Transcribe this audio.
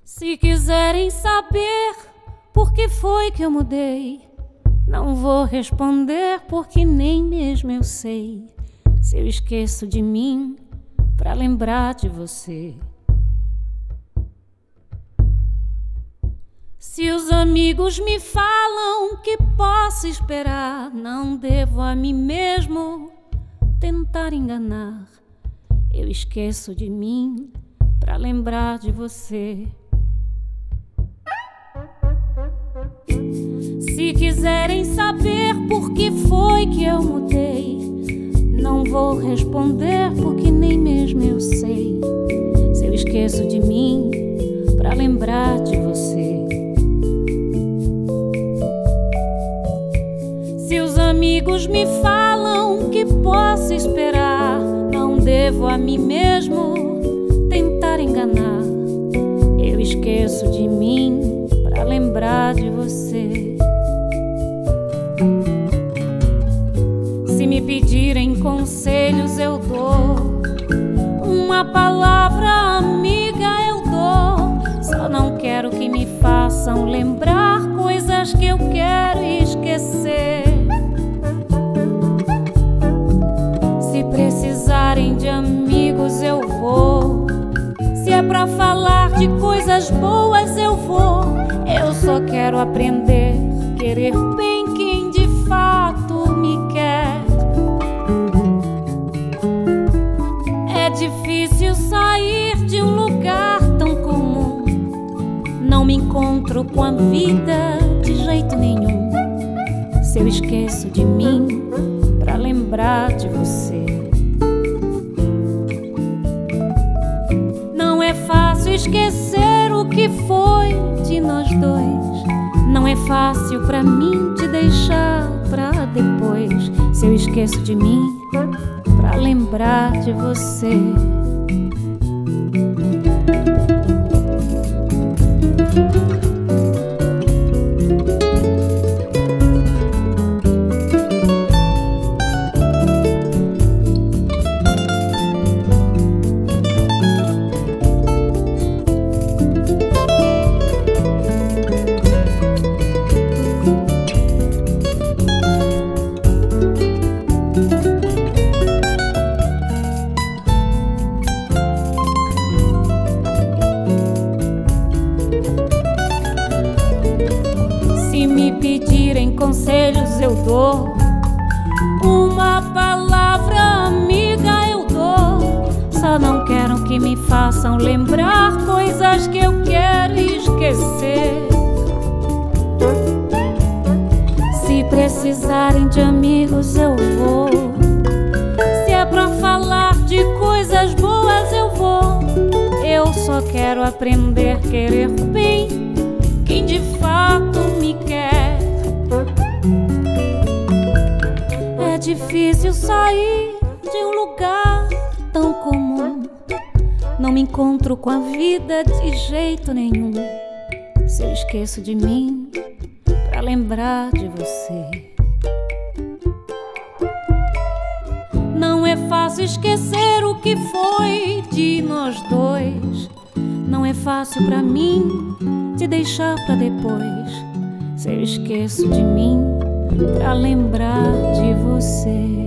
Se quiserem saber por que foi que eu mudei, não vou responder porque nem mesmo eu sei. Se eu esqueço de mim pra lembrar de você. Se os amigos me falam que posso esperar, não devo a mim mesmo tentar enganar. Eu esqueço de mim pra lembrar de você. Se quiserem saber por que foi que eu mudei, não vou responder porque nem mesmo eu sei. Se eu esqueço de mim pra lembrar de você. Se os amigos me falam que posso esperar, não devo a mim mesmo tentar enganar. Eu esqueço de mim pra lembrar de você. Se me pedirem conselhos eu dou, uma palavra amiga eu dou. Só não quero que me façam lembrar coisas que eu quero esquecer. Se precisarem de amigos eu vou. Se é pra falar de coisas boas eu vou. Eu só quero aprender, querer bem quem de fato me quer. É difícil sair de um lugar tão comum. Não me encontro com a vida de jeito nenhum. Se eu esqueço de mim pra lembrar de você. Não é fácil esquecer o que foi de nós dois. Não é fácil pra mim te deixar pra depois. Se eu esqueço de mim pra lembrar de você. Se me pedirem conselhos eu dou, uma palavra amiga eu dou. Só não quero que me façam lembrar coisas que eu quero esquecer. Se precisarem de amigos eu vou. Se é pra falar de coisas boas eu vou. Eu só quero aprender, querer bem quem de fato me quer. É difícil sair de um lugar tão comum. Não me encontro com a vida de jeito nenhum. Se eu esqueço de mim pra lembrar de você. Não é fácil esquecer o que foi de nós dois. Não é fácil pra mim te deixar pra depois. Se eu esqueço de mim pra lembrar de você.